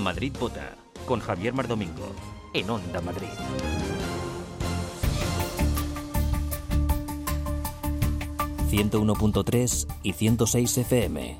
Madrid Vota, con Javier Mardomingo, en Onda Madrid. ...101.3 y 106 FM.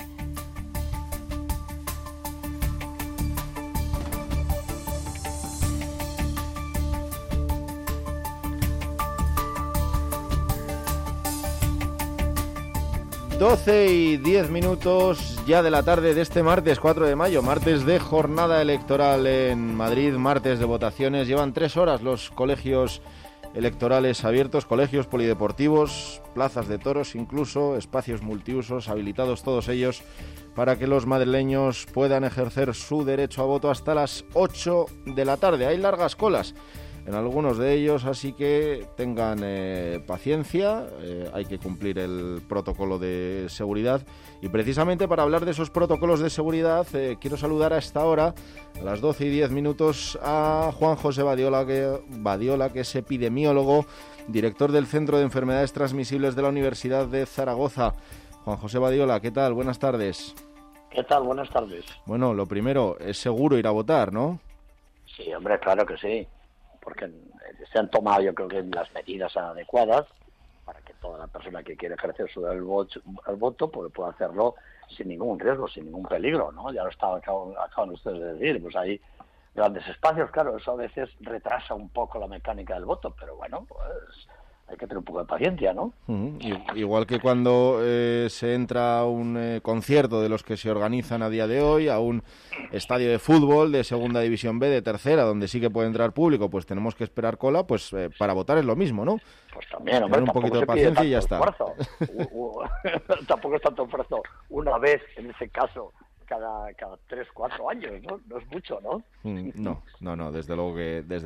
Doce y 10 minutos ya de la tarde de este martes 4 de mayo, martes de jornada electoral en Madrid, martes de votaciones. Llevan 3 horas los colegios electorales abiertos, colegios polideportivos, plazas de toros incluso, espacios multiusos, habilitados todos ellos para que los madrileños puedan ejercer su derecho a voto hasta las 8 de la tarde. Hay largas colas en algunos de ellos, así que tengan paciencia, hay que cumplir el protocolo de seguridad. Y precisamente para hablar de esos protocolos de seguridad, quiero saludar a esta hora, a las 12 y 10 minutos, a Juan José Badiola, que es epidemiólogo, director del Centro de Enfermedades Transmisibles de la Universidad de Zaragoza. Juan José Badiola, ¿qué tal? Buenas tardes. ¿Qué tal? Buenas tardes. Bueno, lo primero, es seguro ir a votar, ¿no? Sí, hombre, claro que sí, porque se han tomado, yo creo que las medidas adecuadas para que toda la persona que quiere ejercer su el voto pues pueda hacerlo sin ningún riesgo, sin ningún peligro, ¿no? Ya lo acaban ustedes de decir, pues hay grandes espacios, claro, eso a veces retrasa un poco la mecánica del voto, pero bueno, pues hay que tener un poco de paciencia, ¿no? Igual que cuando se entra a un concierto de los que se organizan a día de hoy, a un estadio de fútbol de segunda división B, de tercera, donde sí que puede entrar público, pues tenemos que esperar cola, pues para votar es lo mismo, ¿no? Pues también, hombre, tener un poquito de paciencia y ya está. Tampoco es tanto esfuerzo una vez, en ese caso, cada 3, 4 años, ¿no? No es mucho, ¿no? No, desde luego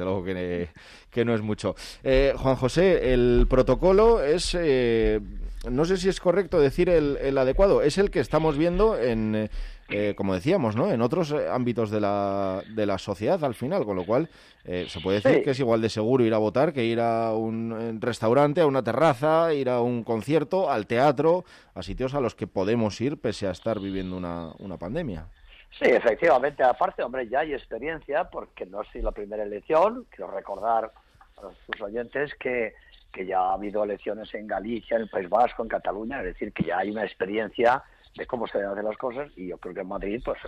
que no es mucho. Juan José, el protocolo es, no sé si es correcto decir el adecuado, es el que estamos viendo en, como decíamos, ¿no? En otros ámbitos de la sociedad al final, con lo cual se puede decir que es igual de seguro ir a votar que ir a un restaurante, a una terraza, ir a un concierto, al teatro, a sitios a los que podemos ir pese a estar viviendo una pandemia. Sí, efectivamente. Aparte, hombre, ya hay experiencia, porque no es la primera elección. Quiero recordar a sus oyentes que ya ha habido elecciones en Galicia, en el País Vasco, en Cataluña, es decir, que ya hay una experiencia de cómo se deben hacer las cosas, y yo creo que en Madrid pues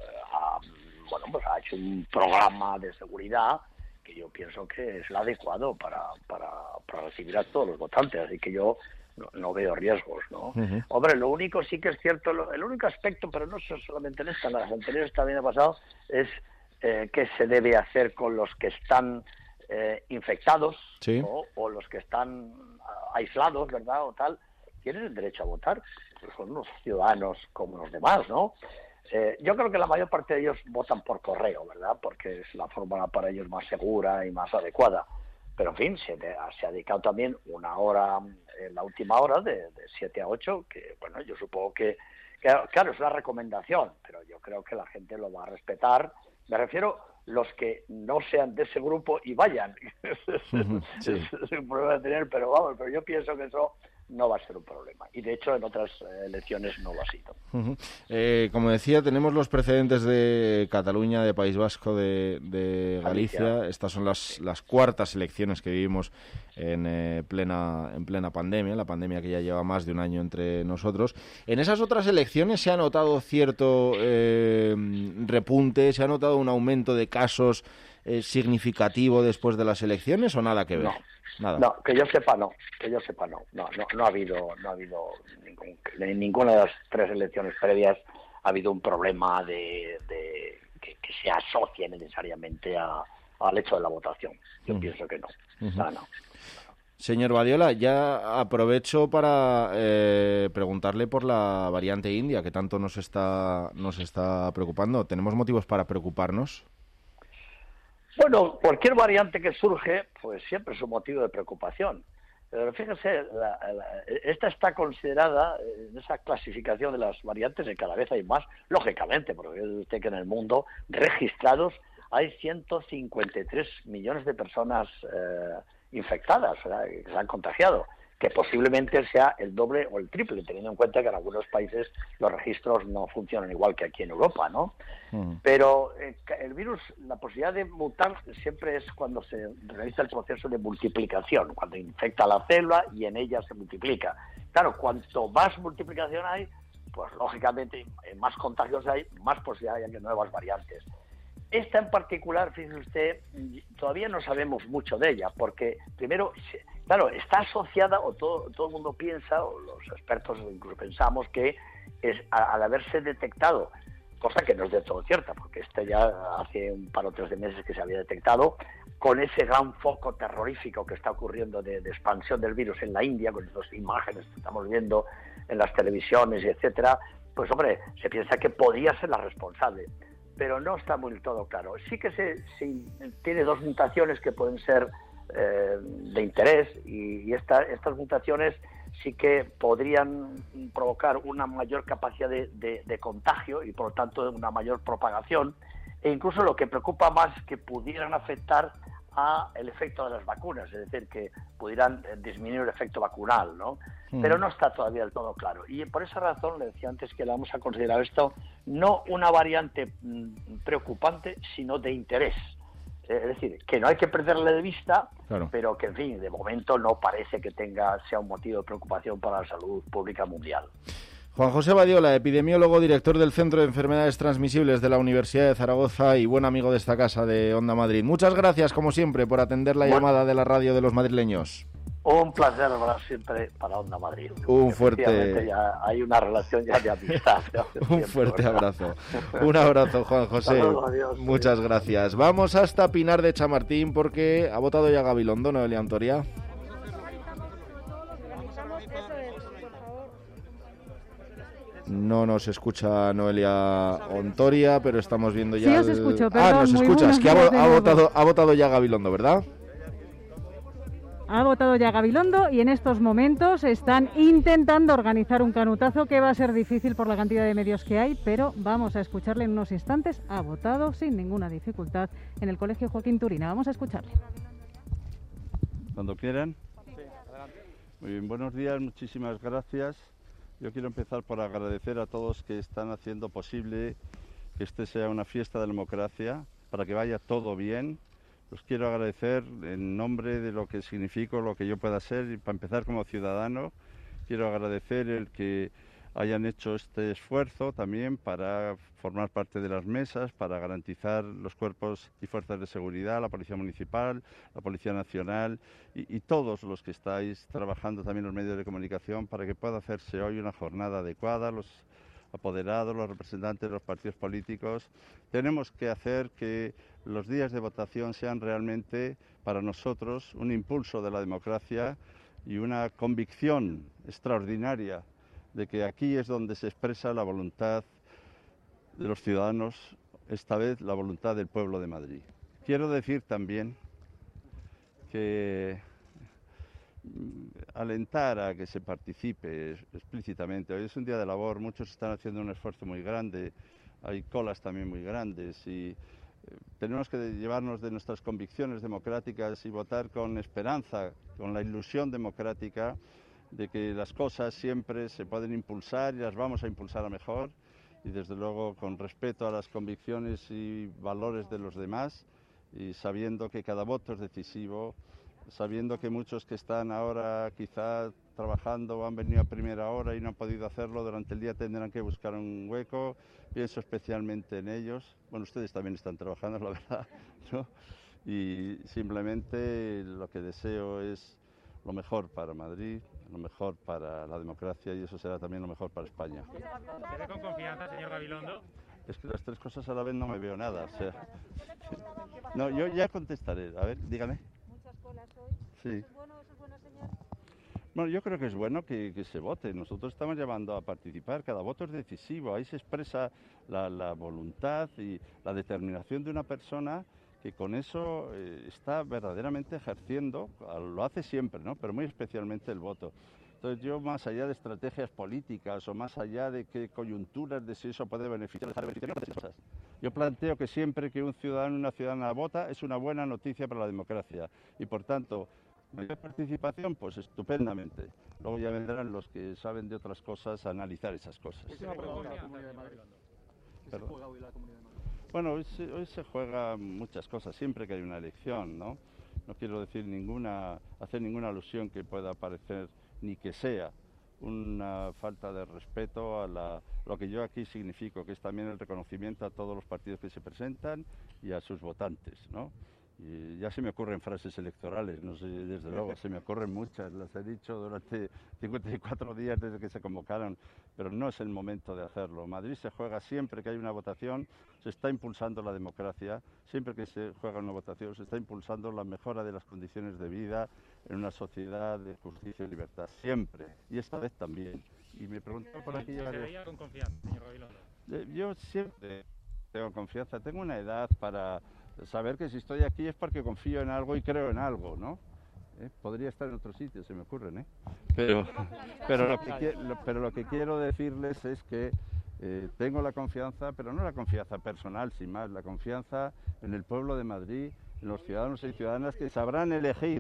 ha hecho un programa de seguridad que yo pienso que es el adecuado para recibir a todos los votantes, así que yo no veo riesgos, ¿no? Uh-huh. Hombre, lo único sí que es cierto, el único aspecto, pero no solamente en esta, en las anteriores también ha pasado, es qué se debe hacer con los que están infectados, sí, o los que están aislados, ¿verdad? O tal, tienen el derecho a votar, pues son unos ciudadanos como los demás, ¿no? Yo creo que la mayor parte de ellos votan por correo, ¿verdad? Porque es la forma para ellos más segura y más adecuada. Pero, en fin, se ha dedicado también una hora, en la última hora, de 7 a 8, que, bueno, yo supongo que, claro, es una recomendación, pero yo creo que la gente lo va a respetar. Me refiero los que no sean de ese grupo y vayan. Sí. Es un problema de tener, pero vamos, pero yo pienso que eso no va a ser un problema. Y de hecho en otras elecciones no lo ha sido. Uh-huh. Como decía, tenemos los precedentes de Cataluña, de País Vasco, de Galicia. Estas son las cuartas elecciones que vivimos en plena pandemia, la pandemia que ya lleva más de un año entre nosotros. En esas otras elecciones se ha notado cierto repunte, se ha notado un aumento de casos significativo después de las elecciones, ¿o nada que ver? Nada. No, que yo sepa no. No ha habido en ninguna de las 3 elecciones previas ha habido un problema de que se asocie necesariamente al hecho de la votación. Yo pienso que no. Uh-huh. No. Señor Badiola, ya aprovecho para preguntarle por la variante india, que tanto nos está preocupando. ¿Tenemos motivos para preocuparnos? Bueno, cualquier variante que surge, pues siempre es un motivo de preocupación. Pero fíjese, esta está considerada en esa clasificación de las variantes, y cada vez hay más, lógicamente, porque ve usted que en el mundo registrados hay 153 millones de personas infectadas, ¿verdad?, que se han contagiado. que posiblemente sea el doble o el triple, teniendo en cuenta que en algunos países los registros no funcionan igual que aquí en Europa, ¿no? Pero el virus, la posibilidad de mutar siempre es cuando se realiza el proceso de multiplicación, cuando infecta la célula y en ella se multiplica. Claro, cuanto más multiplicación hay, pues lógicamente más contagios hay, más posibilidad hay de nuevas variantes. Esta en particular, fíjese usted, todavía no sabemos mucho de ella, porque primero, claro, está asociada, o todo el mundo piensa, o los expertos incluso pensamos, que es al haberse detectado, cosa que no es de todo cierta, porque ya hace un par o tres de meses que se había detectado, con ese gran foco terrorífico que está ocurriendo de expansión del virus en la India, con esas imágenes que estamos viendo en las televisiones, etcétera, pues hombre, se piensa que podía ser la responsable, pero no está muy todo claro. Sí que tiene dos mutaciones que pueden ser de interés, y estas mutaciones sí que podrían provocar una mayor capacidad de contagio y por lo tanto una mayor propagación, e incluso lo que preocupa más es que pudieran afectar a el efecto de las vacunas, es decir, que pudieran disminuir el efecto vacunal, ¿no? Pero no está todavía del todo claro. Y por esa razón le decía antes que le vamos a considerar esto no una variante preocupante, sino de interés. Es decir, que no hay que perderle de vista, claro, pero que, en fin, de momento no parece que sea un motivo de preocupación para la salud pública mundial. Juan José Badiola, epidemiólogo, director del Centro de Enfermedades Transmisibles de la Universidad de Zaragoza y buen amigo de esta casa de Onda Madrid. Muchas gracias, como siempre, por atender la llamada de la radio de los madrileños. Un placer, siempre para Onda Madrid. Un fuerte... Ya hay una relación ya de amistad. Un fuerte abrazo. Un abrazo, Juan José. Luego, adiós. Muchas gracias. Vamos hasta Pinar de Chamartín porque ha votado ya Gabilondo, Noelia Antoria. No nos escucha Noelia Ontoria, pero estamos viendo ya... Sí, os escucho, perdón. Nos escuchas, que ha votado ya Gabilondo, ¿verdad? Ha votado ya Gabilondo y en estos momentos están intentando organizar un canutazo que va a ser difícil por la cantidad de medios que hay, pero vamos a escucharle en unos instantes. Ha votado sin ninguna dificultad en el Colegio Joaquín Turina. Vamos a escucharle. Cuando quieran. Muy bien, buenos días, muchísimas gracias. Yo quiero empezar por agradecer a todos que están haciendo posible que este sea una fiesta de la democracia, para que vaya todo bien. Los quiero agradecer en nombre de lo que significo, lo que yo pueda ser, y para empezar como ciudadano, quiero agradecer el que hayan hecho este esfuerzo también para formar parte de las mesas, para garantizar los cuerpos y fuerzas de seguridad, la Policía Municipal, la Policía Nacional y todos los que estáis trabajando también en los medios de comunicación para que pueda hacerse hoy una jornada adecuada. Los apoderados, los representantes de los partidos políticos, tenemos que hacer que los días de votación sean realmente para nosotros un impulso de la democracia y una convicción extraordinaria de que aquí es donde se expresa la voluntad de los ciudadanos, esta vez la voluntad del pueblo de Madrid. Quiero decir también que alentar a que se participe explícitamente. Hoy es un día de labor, muchos están haciendo un esfuerzo muy grande, hay colas también muy grandes y tenemos que llevarnos de nuestras convicciones democráticas y votar con esperanza, con la ilusión democrática de que las cosas siempre se pueden impulsar y las vamos a impulsar a mejor, y desde luego con respeto a las convicciones y valores de los demás, y sabiendo que cada voto es decisivo, sabiendo que muchos que están ahora quizá trabajando han venido a primera hora y no han podido hacerlo, durante el día tendrán que buscar un hueco. Pienso especialmente en ellos. Bueno, ustedes también están trabajando, la verdad, ¿no? Y simplemente lo que deseo es lo mejor para Madrid, lo mejor para la democracia, y eso será también lo mejor para España. ¿Se ve con confianza, señor Gabilondo? Es que las tres cosas a la vez no me veo nada. O sea, no, yo ya contestaré. A ver, dígame. Muchas colas hoy. Sí. ¿Eso es bueno, eso es buena señal? Bueno, yo creo que es bueno que se vote. Nosotros estamos llamando a participar. Cada voto es decisivo. Ahí se expresa la voluntad y la determinación de una persona que con eso está verdaderamente ejerciendo, lo hace siempre, ¿no? Pero muy especialmente el voto. Entonces yo, más allá de estrategias políticas o más allá de qué coyunturas de si eso puede beneficiar, yo planteo que siempre que un ciudadano o una ciudadana vota es una buena noticia para la democracia y por tanto ¿Mayor participación? Pues estupendamente. Luego ya vendrán los que saben de otras cosas a analizar esas cosas. Última pregunta, la Comunidad de Madrid. ¿Qué se juega hoy la Comunidad de Madrid? Bueno, hoy se juega muchas cosas, siempre que hay una elección, ¿no? No quiero decir hacer ninguna alusión que pueda parecer ni que sea una falta de respeto a lo que yo aquí significo, que es también el reconocimiento a todos los partidos que se presentan y a sus votantes, ¿no? Y ya se me ocurren frases electorales, no sé, desde luego, se me ocurren muchas, las he dicho durante 54 días desde que se convocaron, pero no es el momento de hacerlo. Madrid se juega siempre que hay una votación, se está impulsando la democracia, siempre que se juega una votación se está impulsando la mejora de las condiciones de vida en una sociedad de justicia y libertad, siempre, y esta vez también. Y me preguntaba por aquí... ¿Se veía con confianza, señor Gabilondo? Yo siempre tengo confianza, tengo una edad para saber que si estoy aquí es porque confío en algo y creo en algo, ¿no? Podría estar en otro sitio, se me ocurren, ¿eh? Pero lo que quiero decirles es que tengo la confianza, pero no la confianza personal, sin más, la confianza en el pueblo de Madrid, en los ciudadanos y ciudadanas que sabrán elegir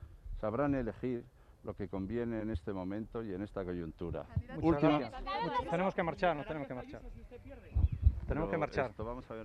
lo que conviene en este momento y en esta coyuntura. Tenemos que marchar, nos tenemos que marchar. Tenemos que marchar. Esto, vamos a ver,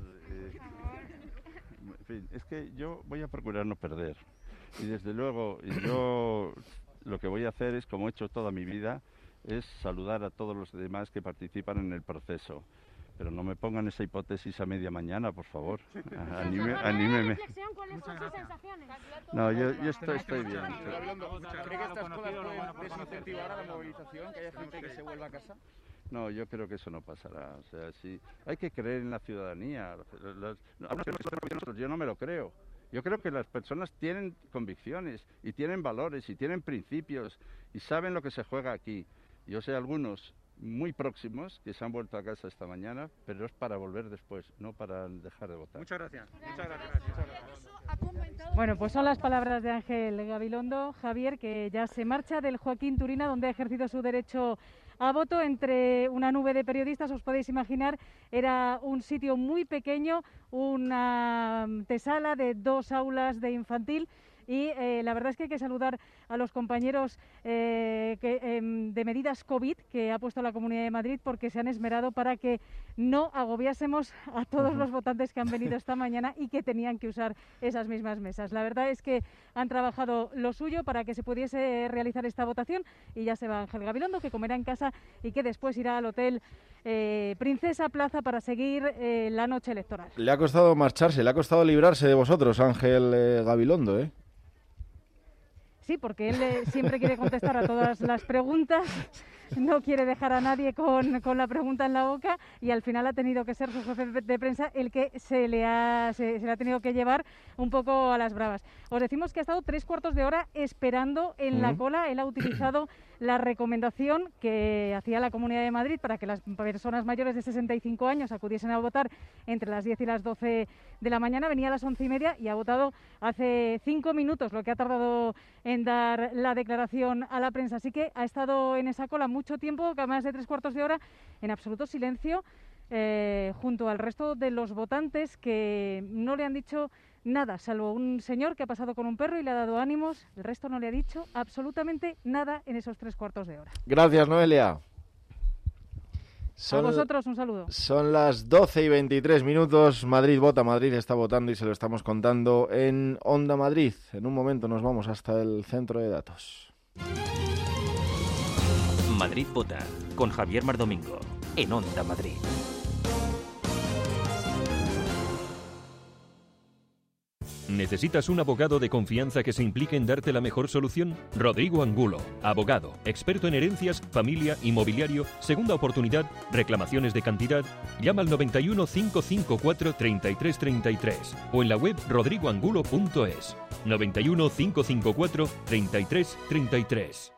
en fin, es que yo voy a procurar no perder. Y desde luego, yo lo que voy a hacer es, como he hecho toda mi vida, es saludar a todos los demás que participan en el proceso. Pero no me pongan esa hipótesis a media mañana, por favor. Anímeme. ¿Cuáles son sus sensaciones? No, yo estoy bien. ¿Cree que estas cosas pueden desincentivar a la movilización, que haya gente que se vuelva a casa? No, yo creo que eso no pasará. O sea, sí, hay que creer en la ciudadanía. Yo no me lo creo. Yo creo que las personas tienen convicciones y tienen valores y tienen principios y saben lo que se juega aquí. Yo sé algunos muy próximos que se han vuelto a casa esta mañana, pero es para volver después, no para dejar de votar. Muchas gracias. Muchas gracias. Bueno, pues son las palabras de Ángel Gabilondo, Javier, que ya se marcha del Joaquín Turina, donde ha ejercido su derecho a voto entre una nube de periodistas. Os podéis imaginar, era un sitio muy pequeño, una antesala de 2 aulas de infantil. Y la verdad es que hay que saludar a los compañeros de medidas COVID que ha puesto la Comunidad de Madrid, porque se han esmerado para que no agobiásemos a todos los votantes que han venido esta mañana y que tenían que usar esas mismas mesas. La verdad es que han trabajado lo suyo para que se pudiese realizar esta votación, y ya se va Ángel Gabilondo, que comerá en casa y que después irá al hotel Princesa Plaza para seguir la noche electoral. Le ha costado marcharse, le ha costado librarse de vosotros, Ángel Gabilondo, ¿eh? Sí, porque él siempre quiere contestar a todas las preguntas, no quiere dejar a nadie con la pregunta en la boca, y al final ha tenido que ser su jefe de prensa el que se le ha tenido que llevar un poco a las bravas. Os decimos que ha estado 3/4 de hora esperando en la cola. Él ha utilizado la recomendación que hacía la Comunidad de Madrid para que las personas mayores de 65 años acudiesen a votar entre las 10 y las 12 de la mañana. Venía a las 11:30 y ha votado hace 5 minutos, lo que ha tardado en dar la declaración a la prensa. Así que ha estado en esa cola mucho tiempo, más de 3/4 de hora, en absoluto silencio, junto al resto de los votantes, que no le han dicho nada, salvo un señor que ha pasado con un perro y le ha dado ánimos. El resto no le ha dicho absolutamente nada en esos 3/4 de hora. Gracias, Noelia. A vosotros un saludo. Son las 12:23 minutos. Madrid vota, Madrid está votando, y se lo estamos contando en Onda Madrid. En un momento nos vamos hasta el centro de datos. Madrid vota con Javier Mardomingo en Onda Madrid. ¿Necesitas un abogado de confianza que se implique en darte la mejor solución? Rodrigo Angulo, abogado, experto en herencias, familia, inmobiliario, segunda oportunidad, reclamaciones de cantidad. Llama al 91 554 3333 o en la web rodrigoangulo.es. 91 554 3333.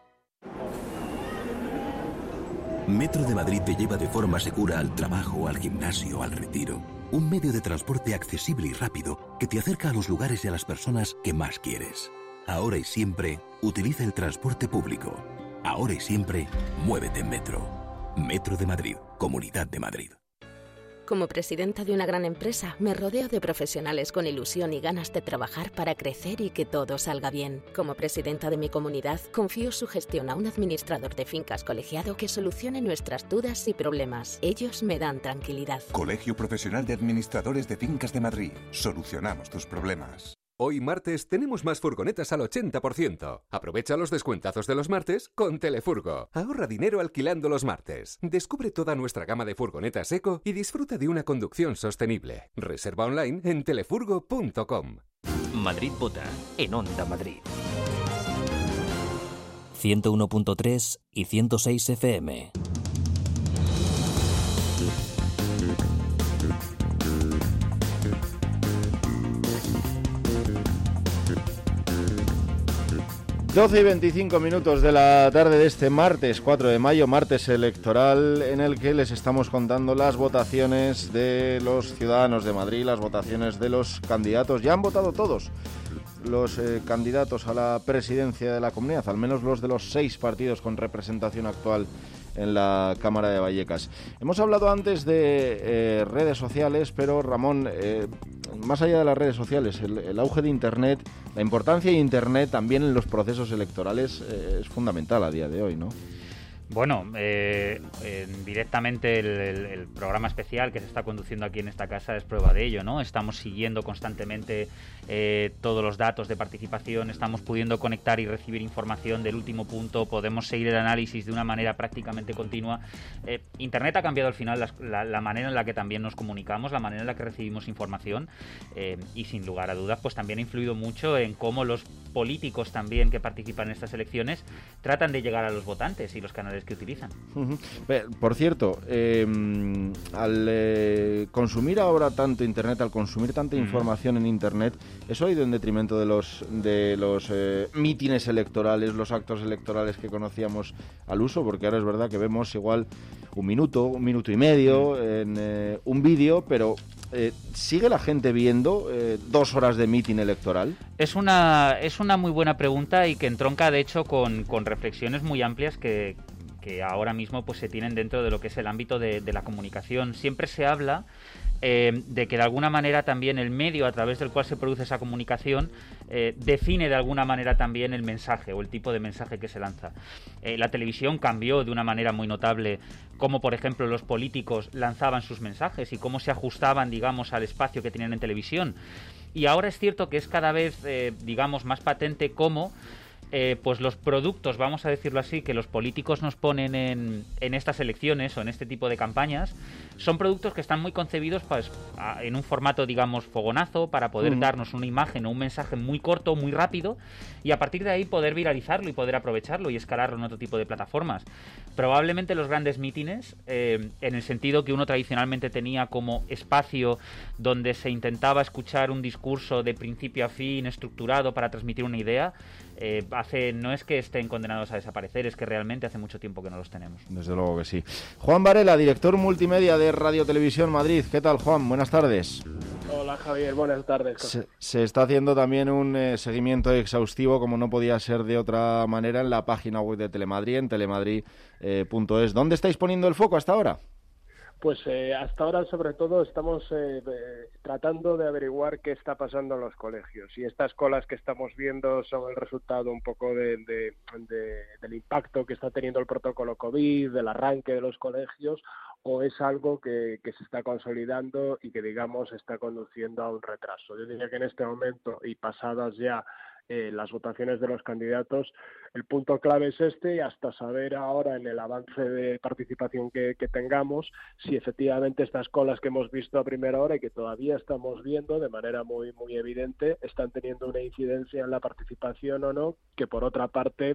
Metro de Madrid te lleva de forma segura al trabajo, al gimnasio, al retiro. Un medio de transporte accesible y rápido que te acerca a los lugares y a las personas que más quieres. Ahora y siempre, utiliza el transporte público. Ahora y siempre, muévete en Metro. Metro de Madrid, Comunidad de Madrid. Como presidenta de una gran empresa, me rodeo de profesionales con ilusión y ganas de trabajar para crecer y que todo salga bien. Como presidenta de mi comunidad, confío su gestión a un administrador de fincas colegiado que solucione nuestras dudas y problemas. Ellos me dan tranquilidad. Colegio Profesional de Administradores de Fincas de Madrid. Solucionamos tus problemas. Hoy martes tenemos más furgonetas al 80%. Aprovecha los descuentazos de los martes con Telefurgo. Ahorra dinero alquilando los martes. Descubre toda nuestra gama de furgonetas eco y disfruta de una conducción sostenible. Reserva online en telefurgo.com. Madrid vota en Onda Madrid. 101.3 y 106 FM. Doce y 25 minutos de la tarde de este martes 4 de mayo, martes electoral, en el que les estamos contando las votaciones de los ciudadanos de Madrid, las votaciones de los candidatos. Ya han votado todos los candidatos a la presidencia de la comunidad, al menos los de los 6 partidos con representación actual en la Cámara de Vallecas. Hemos hablado antes de redes sociales, pero Ramón, más allá de las redes sociales, el auge de Internet, la importancia de Internet también en los procesos electorales es fundamental a día de hoy, ¿no? Bueno, directamente el programa especial que se está conduciendo aquí en esta casa es prueba de ello, ¿no? Estamos siguiendo constantemente todos los datos de participación, estamos pudiendo conectar y recibir información del último punto, podemos seguir el análisis de una manera prácticamente continua. Internet ha cambiado al final la manera en la que también nos comunicamos, la manera en la que recibimos información y sin lugar a dudas pues también ha influido mucho en cómo los políticos también que participan en estas elecciones tratan de llegar a los votantes y los canales que utilizan. Por cierto, al consumir ahora tanto Internet, al consumir tanta información en Internet, ¿eso ha ido en detrimento de los mítines electorales, los actos electorales que conocíamos al uso? Porque ahora es verdad que vemos igual un minuto y medio en un vídeo, pero ¿sigue la gente viendo 2 horas de mitin electoral? Es una muy buena pregunta y que entronca de hecho con reflexiones muy amplias que ahora mismo pues se tienen dentro de lo que es el ámbito de la comunicación. Siempre se habla de que de alguna manera también el medio a través del cual se produce esa comunicación define de alguna manera también el mensaje o el tipo de mensaje que se lanza. La televisión cambió de una manera muy notable cómo, por ejemplo, los políticos lanzaban sus mensajes y cómo se ajustaban, digamos, al espacio que tenían en televisión. Y ahora es cierto que es cada vez, digamos, más patente cómo pues los productos, vamos a decirlo así, que los políticos nos ponen en estas elecciones o en este tipo de campañas, son productos que están muy concebidos pues, en un formato, digamos, fogonazo, para poder darnos una imagen o un mensaje muy corto, muy rápido, y a partir de ahí poder viralizarlo y poder aprovecharlo y escalarlo en otro tipo de plataformas. Probablemente los grandes mítines, en el sentido que uno tradicionalmente tenía como espacio donde se intentaba escuchar un discurso de principio a fin, estructurado para transmitir una idea, no es que estén condenados a desaparecer, es que realmente hace mucho tiempo que no los tenemos. Desde luego que sí. Juan Varela, director multimedia de Radio Televisión Madrid. ¿Qué tal, Juan? Buenas tardes. Hola, Javier. Buenas tardes. Se está haciendo también un seguimiento exhaustivo, como no podía ser de otra manera, en la página web de Telemadrid, en telemadrid.es. ¿Dónde estáis poniendo el foco hasta ahora? Pues hasta ahora, sobre todo, estamos tratando de averiguar qué está pasando en los colegios. Y estas colas que estamos viendo son el resultado un poco del impacto que está teniendo el protocolo COVID, del arranque de los colegios, o es algo que se está consolidando y que, digamos, está conduciendo a un retraso. Yo diría que en este momento, y pasadas ya las votaciones de los candidatos, el punto clave es este, y hasta saber ahora en el avance de participación que tengamos si efectivamente estas colas que hemos visto a primera hora y que todavía estamos viendo de manera muy muy evidente están teniendo una incidencia en la participación o no, que por otra parte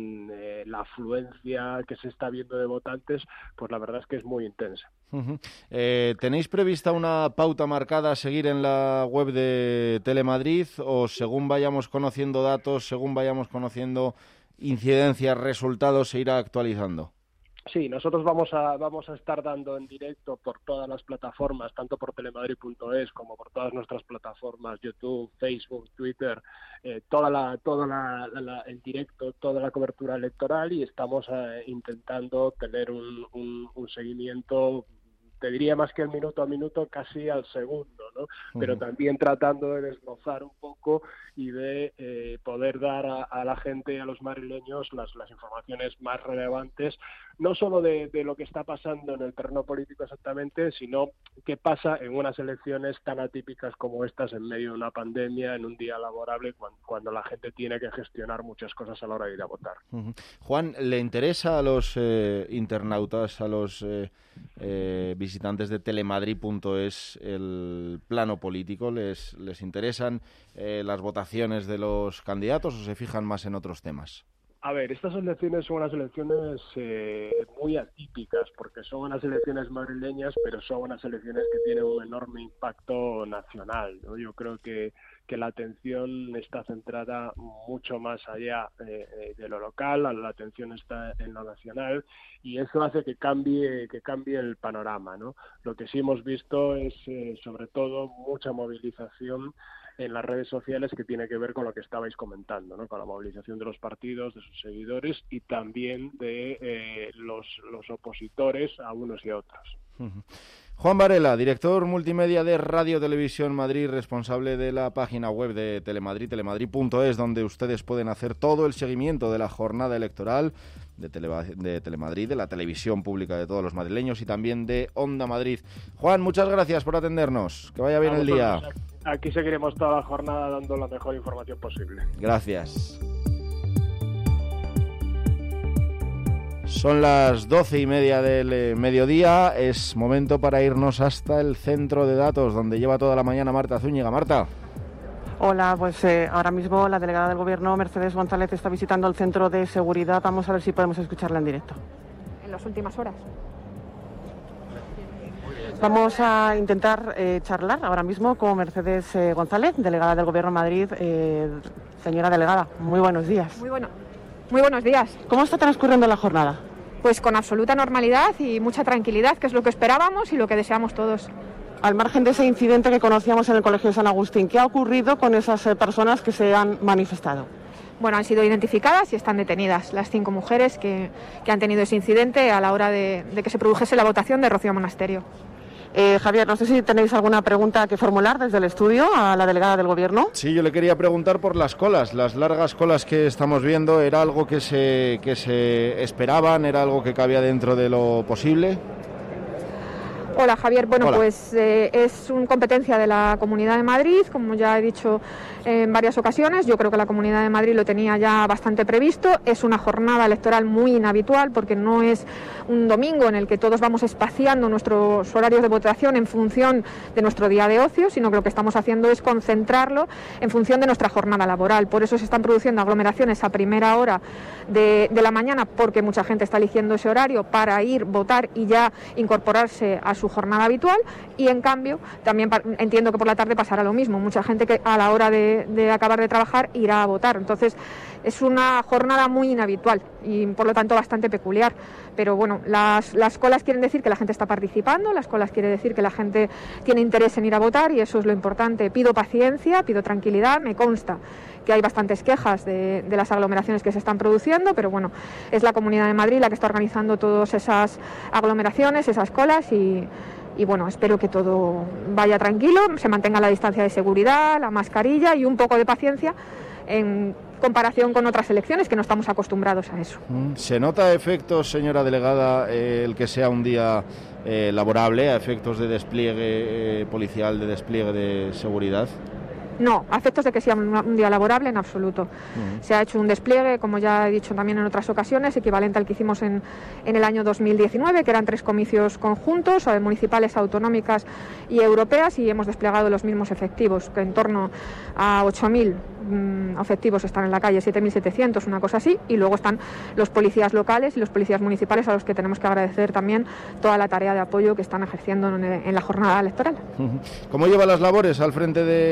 la afluencia que se está viendo de votantes, pues la verdad es que es muy intensa. ¿Tenéis prevista una pauta marcada a seguir en la web de Telemadrid o según vayamos conociendo datos, según vayamos conociendo incidencias, resultados, se irá actualizando? Sí, nosotros vamos a estar dando en directo por todas las plataformas, tanto por telemadrid.es como por todas nuestras plataformas, YouTube, Facebook, Twitter, en directo, toda la cobertura electoral, y estamos intentando tener un seguimiento te diría más que el minuto a minuto, casi al segundo, ¿no? Pero también tratando de desglosar un poco y de poder dar a la gente, a los madrileños, las informaciones más relevantes, no solo de lo que está pasando en el terreno político exactamente, sino qué pasa en unas elecciones tan atípicas como estas, en medio de una pandemia, en un día laborable, cuando la gente tiene que gestionar muchas cosas a la hora de ir a votar. Juan, ¿le interesa a los internautas, a los visitantes de telemadrid.es el plano político? ¿Les interesan las votaciones de los candidatos o se fijan más en otros temas? A ver, estas elecciones son unas elecciones muy atípicas, porque son unas elecciones madrileñas, pero son unas elecciones que tienen un enorme impacto nacional, ¿no? Yo creo que la atención está centrada mucho más allá de lo local, la atención está en lo nacional, y eso hace que cambie el panorama, ¿no? Lo que sí hemos visto es, sobre todo, mucha movilización en las redes sociales, que tiene que ver con lo que estabais comentando, ¿no? Con la movilización de los partidos, de sus seguidores y también de los opositores a unos y a otros. Juan Varela, director multimedia de Radio Televisión Madrid, responsable de la página web de Telemadrid, telemadrid.es, donde ustedes pueden hacer todo el seguimiento de la jornada electoral de Telemadrid, de la televisión pública de todos los madrileños y también de Onda Madrid. Juan, muchas gracias por atendernos. Que vaya bien el día. Aquí seguiremos toda la jornada dando la mejor información posible. Gracias. Son las 12:30 del mediodía. Es momento para irnos hasta el centro de datos, donde lleva toda la mañana Marta Zúñiga. Marta. Hola, pues ahora mismo la delegada del Gobierno, Mercedes González, está visitando el centro de seguridad. Vamos a ver si podemos escucharla en directo. En las últimas horas. Vamos a intentar charlar ahora mismo con Mercedes González, delegada del Gobierno de Madrid. Señora delegada, muy buenos días. Muy buenos días. ¿Cómo está transcurriendo la jornada? Pues con absoluta normalidad y mucha tranquilidad, que es lo que esperábamos y lo que deseamos todos. Al margen de ese incidente que conocíamos en el Colegio de San Agustín, ¿qué ha ocurrido con esas personas que se han manifestado? Bueno, han sido identificadas y están detenidas las 5 mujeres que han tenido ese incidente a la hora de que se produjese la votación de Rocío Monasterio. Javier, no sé si tenéis alguna pregunta que formular desde el estudio a la delegada del Gobierno. Sí, yo le quería preguntar por las colas, las largas colas que estamos viendo. ¿Era algo que se esperaban? ¿Era algo que cabía dentro de lo posible? Hola Javier, bueno, Hola. Pues es una competencia de la Comunidad de Madrid, como ya he dicho en varias ocasiones. Yo creo que la Comunidad de Madrid lo tenía ya bastante previsto. Es una jornada electoral muy inhabitual porque no es un domingo en el que todos vamos espaciando nuestros horarios de votación en función de nuestro día de ocio, sino que lo que estamos haciendo es concentrarlo en función de nuestra jornada laboral. Por eso se están produciendo aglomeraciones a primera hora de la mañana, porque mucha gente está eligiendo ese horario para ir, votar y ya incorporarse a su jornada habitual, y en cambio también entiendo que por la tarde pasará lo mismo. Mucha gente que a la hora de acabar de trabajar irá a votar. Entonces es una jornada muy inhabitual y por lo tanto bastante peculiar. Pero bueno, las colas quieren decir que la gente está participando, las colas quiere decir que la gente tiene interés en ir a votar, y eso es lo importante. Pido paciencia, pido tranquilidad. Me consta que hay bastantes quejas de las aglomeraciones que se están produciendo, pero bueno, es la Comunidad de Madrid la que está organizando todas esas aglomeraciones, esas colas, y bueno, espero que todo vaya tranquilo, se mantenga la distancia de seguridad, la mascarilla y un poco de paciencia en comparación con otras elecciones, que no estamos acostumbrados a eso. ¿Se nota efectos, señora delegada, el que sea un día laborable, a efectos de despliegue policial, de despliegue de seguridad? No, a efectos de que sea un día laborable, en absoluto. Se ha hecho un despliegue, como ya he dicho también en otras ocasiones, equivalente al que hicimos en el año 2019, que eran 3 comicios conjuntos, municipales, autonómicas y europeas, y hemos desplegado los mismos efectivos, que en torno a 8.000 efectivos están en la calle, 7.700, una cosa así, y luego están los policías locales y los policías municipales, a los que tenemos que agradecer también toda la tarea de apoyo que están ejerciendo en la jornada electoral. ¿Cómo lleva las labores al frente de la delegación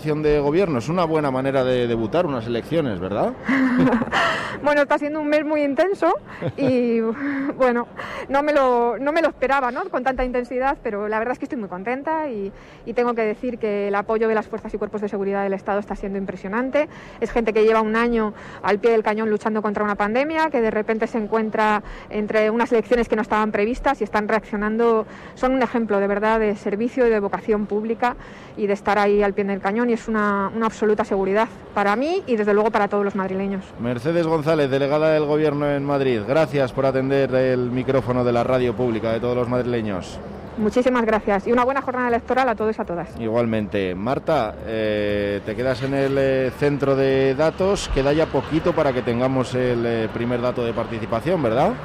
votación de gobierno. Es una buena manera de debutar unas elecciones, ¿verdad? Bueno, está siendo un mes muy intenso y bueno, no me lo esperaba, ¿no?, con tanta intensidad, pero la verdad es que estoy muy contenta y tengo que decir que el apoyo de las fuerzas y cuerpos de seguridad del Estado está siendo impresionante. Es gente que lleva un año al pie del cañón luchando contra una pandemia, que de repente se encuentra entre unas elecciones que no estaban previstas y están reaccionando. Son un ejemplo de verdad de servicio y de vocación pública y de estar ahí al pie del cañón, y es una absoluta seguridad para mí y desde luego para todos los madrileños. Mercedes González, delegada del Gobierno en Madrid, gracias por atender el micrófono de la radio pública de todos los madrileños. Muchísimas gracias y una buena jornada electoral a todos y a todas. Igualmente. Marta, te quedas en el centro de datos, queda ya poquito para que tengamos el primer dato de participación, ¿verdad?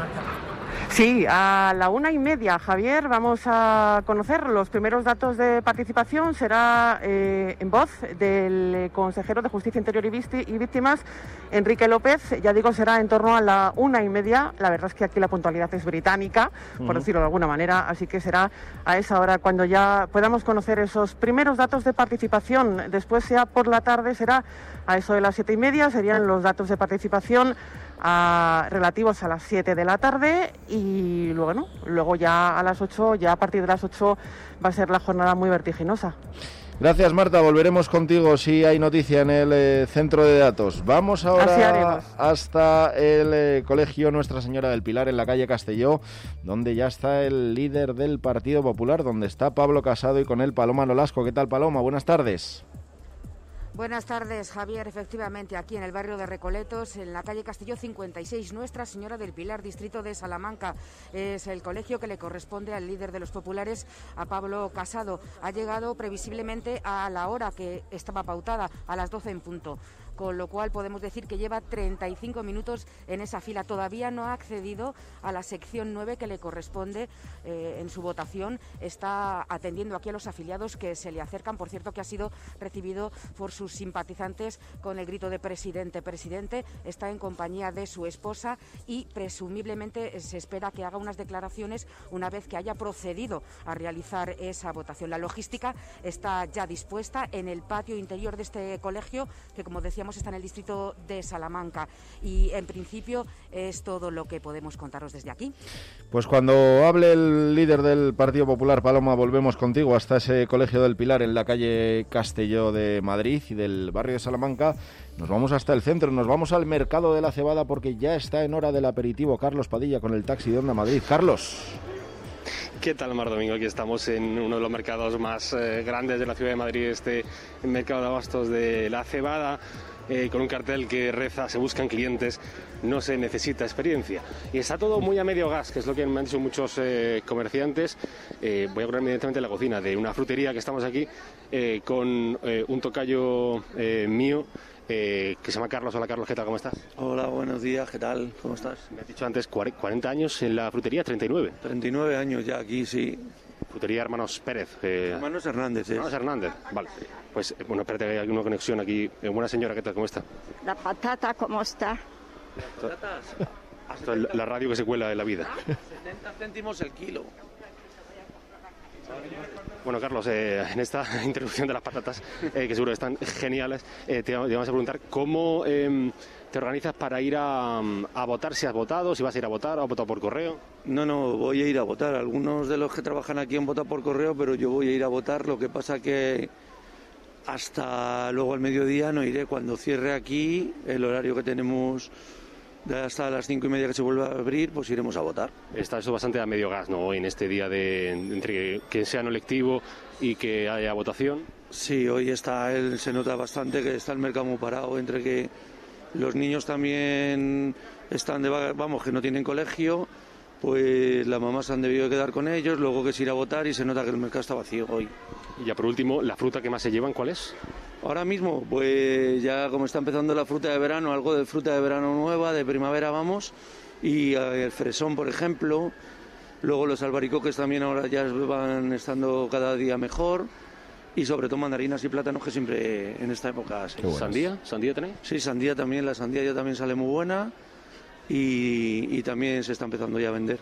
Sí, a la 1:30, Javier, vamos a conocer los primeros datos de participación. Será en voz del consejero de Justicia, Interior y Víctimas, Enrique López. Ya digo, será en torno a la 1:30. La verdad es que aquí la puntualidad es británica, por decirlo de alguna manera, así que será a esa hora cuando ya podamos conocer esos primeros datos de participación. Después, sea por la tarde, será a eso de las 7:30, serían los datos de participación relativos a las 7 de la tarde y luego ya a las 8, ya a partir de las 8 va a ser la jornada muy vertiginosa. Gracias, Marta, volveremos contigo si hay noticia en el centro de datos. Vamos ahora hasta el colegio Nuestra Señora del Pilar en la calle Castelló, donde ya está el líder del Partido Popular, donde está Pablo Casado y con él Paloma Nolasco. ¿Qué tal, Paloma? Buenas tardes. Buenas tardes, Javier. Efectivamente, aquí en el barrio de Recoletos, en la calle Castelló 56, Nuestra Señora del Pilar, distrito de Salamanca. Es el colegio que le corresponde al líder de los populares, a Pablo Casado. Ha llegado previsiblemente a la hora que estaba pautada, a las 12 en punto. Con lo cual podemos decir que lleva 35 minutos en esa fila. Todavía no ha accedido a la sección 9 que le corresponde en su votación. Está atendiendo aquí a los afiliados que se le acercan. Por cierto, que ha sido recibido por sus simpatizantes con el grito de presidente, presidente. Está en compañía de su esposa y presumiblemente se espera que haga unas declaraciones una vez que haya procedido a realizar esa votación. La logística está ya dispuesta en el patio interior de este colegio, que, como decíamos, está en el distrito de Salamanca, y en principio es todo lo que podemos contaros desde aquí. Pues cuando hable el líder del Partido Popular, Paloma, volvemos contigo hasta ese colegio del Pilar en la calle Castelló de Madrid y del barrio de Salamanca. Nos vamos hasta el centro, nos vamos al mercado de la cebada porque ya está en hora del aperitivo. Carlos Padilla con el taxi de Onda Madrid. Carlos. ¿Qué tal, Mar Domingo? Aquí estamos en uno de los mercados más grandes de la ciudad de Madrid, este mercado de abastos de la cebada, con un cartel que reza: se buscan clientes, no se necesita experiencia. Y está todo muy a medio gas, que es lo que me han dicho muchos comerciantes. Voy a ponerme directamente en la cocina de una frutería que estamos aquí, con un tocayo mío, que se llama Carlos. Hola, Carlos, ¿qué tal? ¿Cómo estás? Hola, buenos días, ¿qué tal? ¿Cómo estás? Me has dicho antes 40 años en la frutería, 39. 39 años ya aquí, sí. Frutería Hermanos Pérez. Hermanos Hernández, Hermanos Hernández, vale. Pues, bueno, espérate, que hay una conexión aquí. Buena señora, ¿qué tal? ¿Cómo está? La patata, ¿cómo está? Esto es la radio que se cuela en la vida. 70 céntimos el kilo. Bueno, Carlos, en esta introducción de las patatas, que seguro están geniales, te vamos a preguntar cómo te organizas para ir a votar, si has votado, si vas a ir a votar o has votado por correo. No, voy a ir a votar. Algunos de los que trabajan aquí han votado por correo, pero yo voy a ir a votar. Lo que pasa que hasta luego al mediodía no iré. Cuando cierre aquí, el horario que tenemos hasta las 5:30 que se vuelva a abrir, pues iremos a votar. Está eso bastante a medio gas, ¿no? En este día entre que sea no electivo y que haya votación. Sí, hoy se nota bastante que está el mercado muy parado, entre que los niños también están que no tienen colegio, pues las mamás se han debido quedar con ellos, luego que es ir a votar y se nota que el mercado está vacío hoy. Y ya por último, ¿la fruta que más se llevan cuál es? Ahora mismo, pues ya como está empezando la fruta de verano, algo de fruta de verano nueva, de primavera vamos, y el fresón, por ejemplo, luego los albaricoques también ahora ya van estando cada día mejor, y sobre todo mandarinas y plátanos, que siempre en esta época... Bueno. ¿Sandía? ¿Sandía tenéis? Sí, sandía también, la sandía ya también sale muy buena, y también se está empezando ya a vender.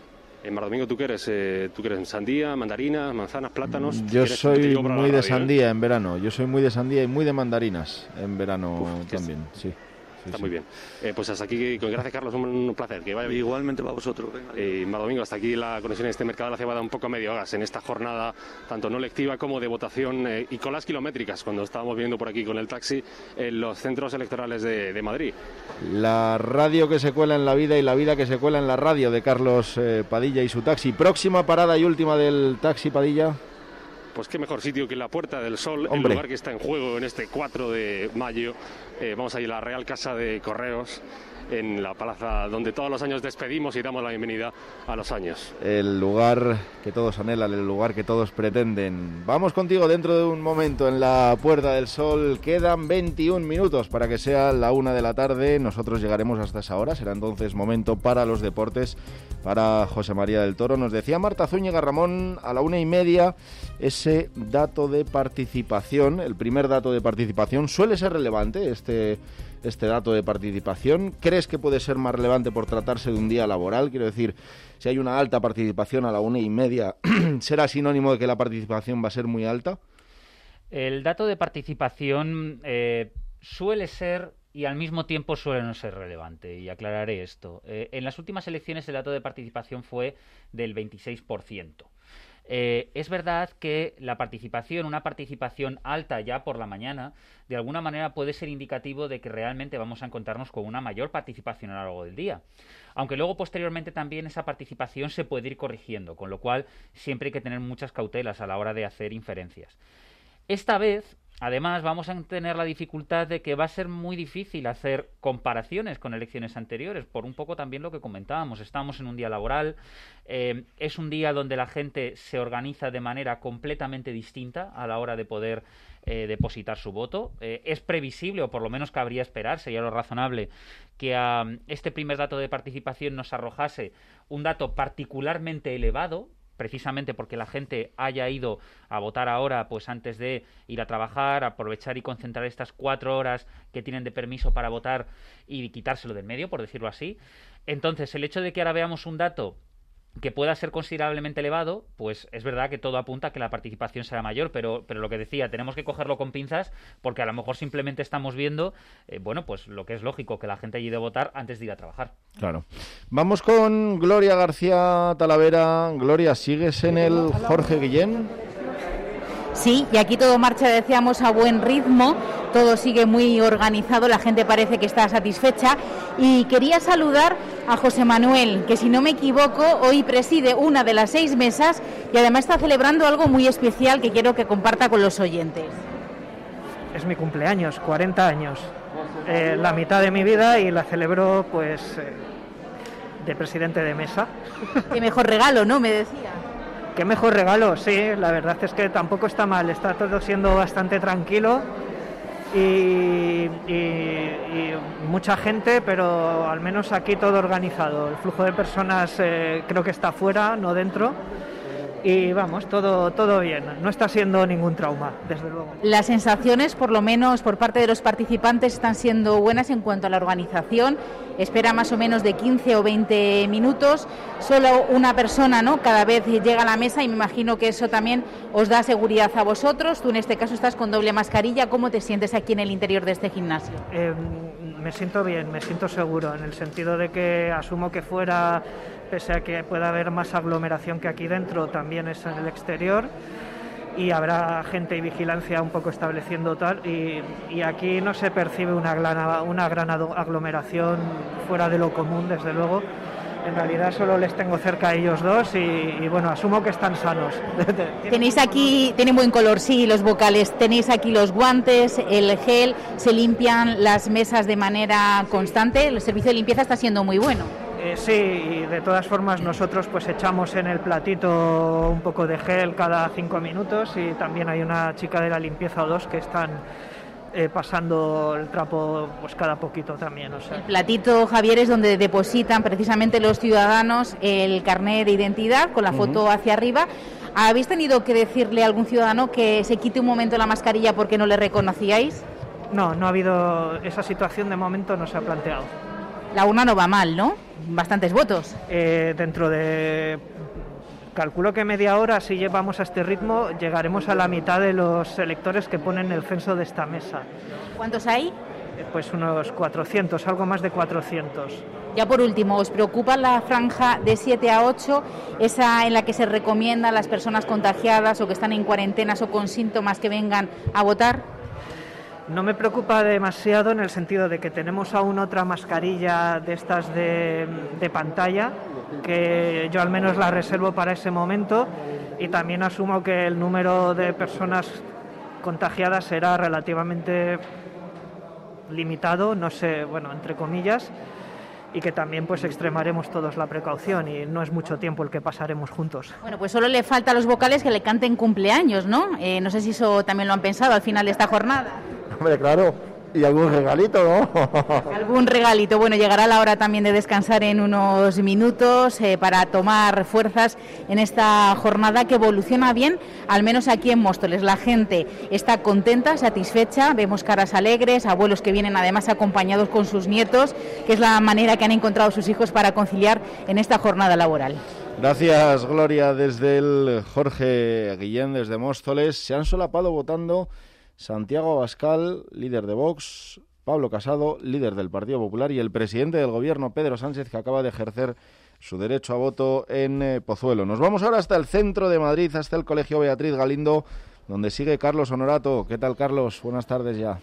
Mar Domingo, ¿tú qué eres? ¿Tú qué eres? ¿Sandía, mandarinas, manzanas, plátanos? Yo soy muy de sandía en verano. Yo soy muy de sandía y muy de mandarinas en verano también, sí. Está muy bien. Pues hasta aquí, gracias Carlos, un placer. Que vaya bien. Igualmente para vosotros. Mar Domingo, hasta aquí la conexión en este mercado de la cebada un poco a medio gas, en esta jornada tanto no lectiva como de votación y colas kilométricas, cuando estábamos viendo por aquí con el taxi en los centros electorales de Madrid. La radio que se cuela en la vida y la vida que se cuela en la radio, de Carlos Padilla y su taxi. Próxima parada y última del taxi, Padilla. Pues qué mejor sitio que la Puerta del Sol, ¡Hombre! El lugar que está en juego en este 4 de mayo. Vamos a ir a la Real Casa de Correos, en la plaza donde todos los años despedimos y damos la bienvenida a los años. El lugar que todos anhelan, el lugar que todos pretenden. Vamos contigo dentro de un momento en la Puerta del Sol. Quedan 21 minutos para que sea la 1 de la tarde. Nosotros llegaremos hasta esa hora. Será entonces momento para los deportes, para José María del Toro. Nos decía Marta Zúñiga, Ramón, a la 1:30, ese dato de participación, el primer dato de participación. Suele ser relevante este dato de participación. ¿Crees que puede ser más relevante por tratarse de un día laboral? Quiero decir, si hay una alta participación a la 1:30, ¿será sinónimo de que la participación va a ser muy alta? El dato de participación suele ser y al mismo tiempo suele no ser relevante, y aclararé esto. En las últimas elecciones el dato de participación fue del 26%. Es verdad que la participación, una participación alta ya por la mañana, de alguna manera puede ser indicativo de que realmente vamos a encontrarnos con una mayor participación a lo largo del día. Aunque luego posteriormente también esa participación se puede ir corrigiendo, con lo cual siempre hay que tener muchas cautelas a la hora de hacer inferencias. Esta vez, además, vamos a tener la dificultad de que va a ser muy difícil hacer comparaciones con elecciones anteriores, por un poco también lo que comentábamos. Estamos en un día laboral, es un día donde la gente se organiza de manera completamente distinta a la hora de poder depositar su voto. Es previsible, o por lo menos cabría esperar, sería lo razonable, que a este primer dato de participación nos arrojase un dato particularmente elevado, precisamente porque la gente haya ido a votar ahora, pues antes de ir a trabajar, aprovechar y concentrar estas 4 horas que tienen de permiso para votar y quitárselo del medio, por decirlo así. Entonces, el hecho de que ahora veamos un dato que pueda ser considerablemente elevado, pues es verdad que todo apunta a que la participación será mayor, pero lo que decía, tenemos que cogerlo con pinzas, porque a lo mejor simplemente estamos viendo, pues lo que es lógico, que la gente haya ido a votar antes de ir a trabajar. Claro. Vamos con Gloria García Talavera. Gloria, ¿sigues en el Jorge Guillén? Sí, y aquí todo marcha, decíamos, a buen ritmo, todo sigue muy organizado, la gente parece que está satisfecha. Y quería saludar a José Manuel, que si no me equivoco, hoy preside una de las 6 mesas y además está celebrando algo muy especial que quiero que comparta con los oyentes. Es mi cumpleaños, 40 años, la mitad de mi vida, y la celebro pues de presidente de mesa. Qué mejor regalo, ¿no? Me decía. Qué mejor regalo, sí, la verdad es que tampoco está mal, está todo siendo bastante tranquilo y mucha gente, pero al menos aquí todo organizado. El flujo de personas creo que está fuera, no dentro. Y vamos, todo bien, no está siendo ningún trauma, desde luego. Las sensaciones, por lo menos por parte de los participantes, están siendo buenas en cuanto a la organización. Espera más o menos de 15 o 20 minutos, solo una persona, ¿no?, cada vez llega a la mesa, y me imagino que eso también os da seguridad a vosotros. Tú en este caso estás con doble mascarilla. ¿Cómo te sientes aquí en el interior de este gimnasio? Me siento bien, me siento seguro, en el sentido de que asumo que fuera, pese a que pueda haber más aglomeración que aquí dentro, también es en el exterior, y habrá gente y vigilancia un poco estableciendo tal, y aquí no se percibe una gran aglomeración fuera de lo común, desde luego. En realidad solo les tengo cerca a ellos dos y bueno, asumo que están sanos. Tenéis aquí, tienen buen color, sí, los vocales, tenéis aquí los guantes, el gel, se limpian las mesas de manera constante, el servicio de limpieza está siendo muy bueno. Sí, y de todas formas nosotros pues echamos en el platito un poco de gel cada 5 minutos, y también hay una chica de la limpieza o 2 que están pasando el trapo pues cada poquito también. O sea. El platito, Javier, es donde depositan precisamente los ciudadanos el carnet de identidad con la foto hacia arriba. ¿Habéis tenido que decirle a algún ciudadano que se quite un momento la mascarilla porque no le reconocíais? No ha habido esa situación, de momento no se ha planteado. La urna no va mal, ¿no? Bastantes votos. Dentro de... Calculo que media hora, si llevamos a este ritmo, llegaremos a la mitad de los electores que ponen el censo de esta mesa. ¿Cuántos hay? Pues unos 400, algo más de 400. Ya por último, ¿os preocupa la franja de 7 a 8, esa en la que se recomienda a las personas contagiadas o que están en cuarentenas o con síntomas que vengan a votar? No me preocupa demasiado en el sentido de que tenemos aún otra mascarilla de estas de pantalla, que yo al menos la reservo para ese momento, y también asumo que el número de personas contagiadas será relativamente limitado, no sé, bueno, entre comillas, y que también pues extremaremos todos la precaución y no es mucho tiempo el que pasaremos juntos. Bueno, pues solo le falta a los vocales que le canten cumpleaños, ¿no? No sé si eso también lo han pensado al final de esta jornada. Hombre, claro, y algún regalito, ¿no? Algún regalito. Bueno, llegará la hora también de descansar en unos minutos para tomar fuerzas en esta jornada que evoluciona bien, al menos aquí en Móstoles. La gente está contenta, satisfecha, vemos caras alegres, abuelos que vienen además acompañados con sus nietos, que es la manera que han encontrado sus hijos para conciliar en esta jornada laboral. Gracias, Gloria. Desde el Jorge Guillén, desde Móstoles, se han solapado votando Santiago Abascal, líder de Vox, Pablo Casado, líder del Partido Popular, y el presidente del Gobierno, Pedro Sánchez, que acaba de ejercer su derecho a voto en Pozuelo. Nos vamos ahora hasta el centro de Madrid, hasta el Colegio Beatriz Galindo, donde sigue Carlos Honorato. ¿Qué tal, Carlos? Buenas tardes ya.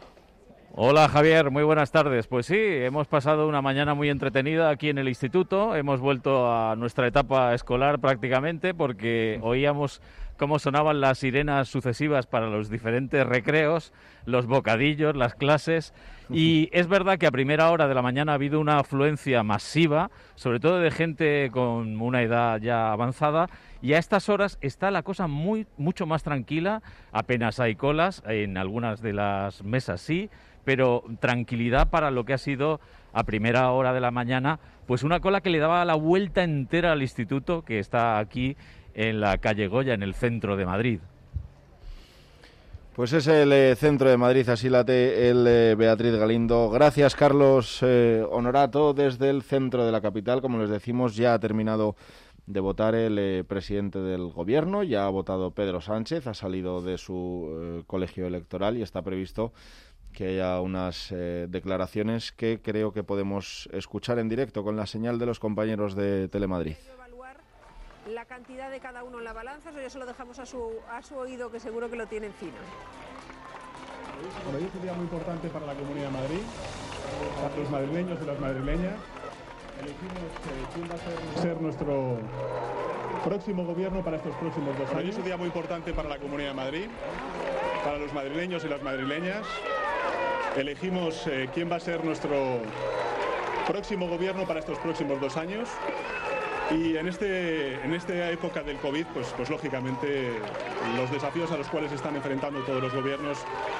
Hola Javier, muy buenas tardes. Pues sí, hemos pasado una mañana muy entretenida aquí en el instituto, hemos vuelto a nuestra etapa escolar prácticamente porque oíamos cómo sonaban las sirenas sucesivas para los diferentes recreos, los bocadillos, las clases, y es verdad que a primera hora de la mañana ha habido una afluencia masiva, sobre todo de gente con una edad ya avanzada, y a estas horas está la cosa mucho más tranquila, apenas hay colas, en algunas de las mesas sí, pero tranquilidad para lo que ha sido a primera hora de la mañana, pues una cola que le daba la vuelta entera al instituto, que está aquí en la calle Goya, en el centro de Madrid. Pues es el centro de Madrid, así late el Beatriz Galindo. Gracias, Carlos Honorato. Desde el centro de la capital, como les decimos, ya ha terminado de votar el presidente del Gobierno, ya ha votado Pedro Sánchez, ha salido de su colegio electoral y está previsto que haya unas declaraciones que creo que podemos escuchar en directo con la señal de los compañeros de Telemadrid. La cantidad de cada uno en la balanza, o ya se lo dejamos a su oído, que seguro que lo tiene en fino. Bueno, hoy es un día muy importante para la Comunidad de Madrid, para los madrileños y las madrileñas. Elegimos quién va a ser nuestro próximo gobierno para estos próximos 2 años. Hoy es un día muy importante para la Comunidad de Madrid, para los madrileños y las madrileñas. Elegimos quién va a ser nuestro próximo gobierno para estos próximos 2 años. Y en esta época del COVID, pues lógicamente los desafíos a los cuales se están enfrentando todos los gobiernos